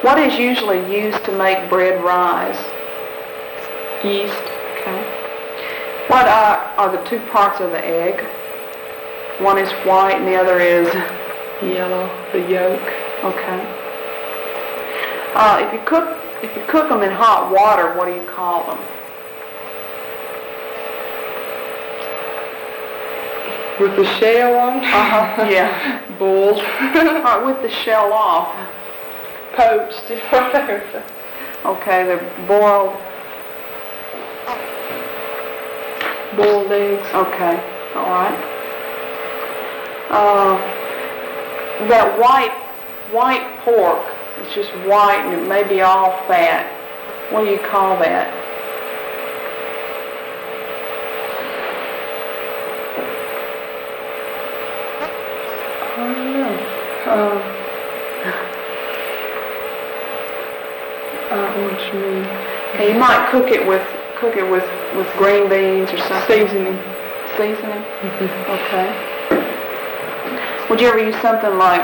What is usually used to make bread rise? Yeast. Okay. What are the two parts of the egg? One is white and the other is Yellow. The yolk. okay. If you cook them in hot water, what do you call them? With the shell on? Yeah. Boiled. With the shell off. Poached. Okay, they're boiled. Boiled eggs. Okay, all right. That white pork, it's just white and it may be all fat. What do you call that? I don't know. I don't know what you mean. Okay, you might cook it with green beans or something. Seasoning. Seasoning? Okay. Would you ever use something like,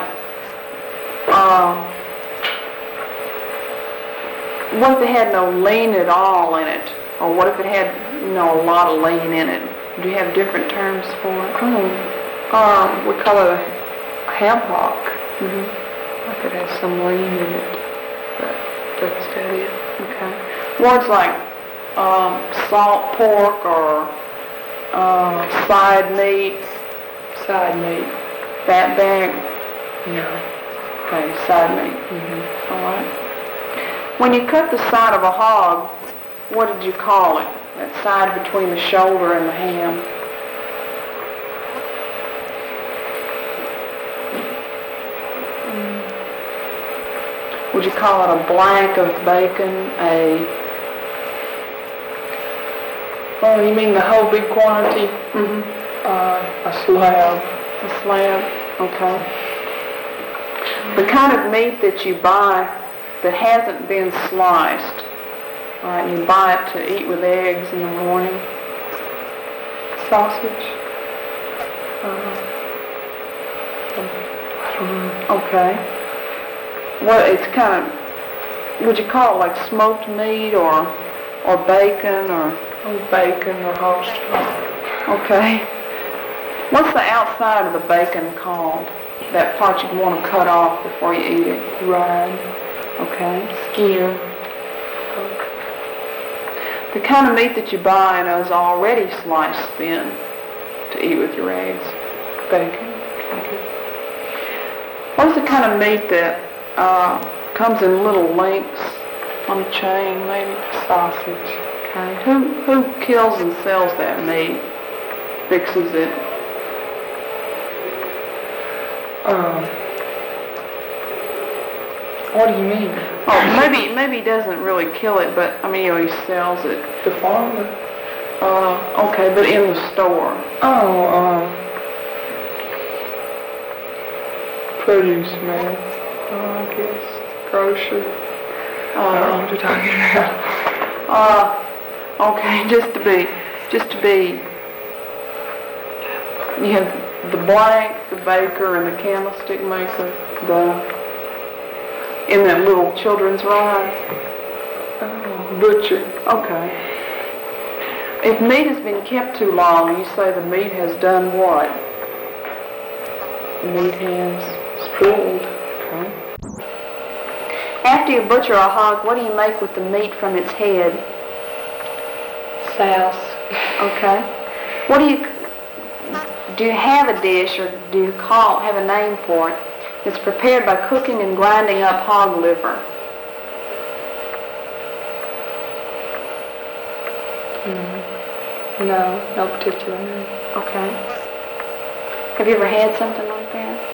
what if it had no lean at all in it? Or what if it had, a lot of lean in it? Do you have different terms for it? We call it a ham hock. Mm-hmm. Like it has some lean in it. But that's it. Okay. Words like salt pork or side meat, Side meat. fat back. No. Okay, side meat. Mm-hmm. All right. When you cut the side of a hog, what did you call it? That side between the shoulder and the ham. Would you call it a blank of bacon, Oh, you mean the whole big quantity? mm-hmm. A slab. A slab? Okay. The kind of meat that you buy that hasn't been sliced, right? You buy it to eat with eggs in the morning. Sausage. I don't know. Okay. Well, it's kind of, would you call it like smoked meat or bacon or? Bacon or hog stock. Okay. What's the outside of the bacon called? That part you want to cut off before you eat it? Rind. Okay. Skin. The kind of meat that you buy is already sliced thin to eat with your eggs. Bacon. What's the kind of meat that comes in little links on a chain, maybe? Sausage. Okay. Who kills and sells that meat? Fixes it? What do you mean? Oh, maybe he doesn't really kill it, but he sells it. The farmer. Okay, but in the store. Produce man. I guess. Grocer. I don't know what you're talking about. Okay, just to be, you have the blank, the baker, and the candlestick maker, in that little children's rhyme. Butcher. Okay. If meat has been kept too long, you say the meat has done what? The meat has spoiled. Okay. After you butcher a hog, what do you make with the meat from its head? Sauce. Okay. Do you have a dish or do you have a name for it that's prepared by cooking and grinding up hog liver? No particular name. Okay. Have you ever had something like that?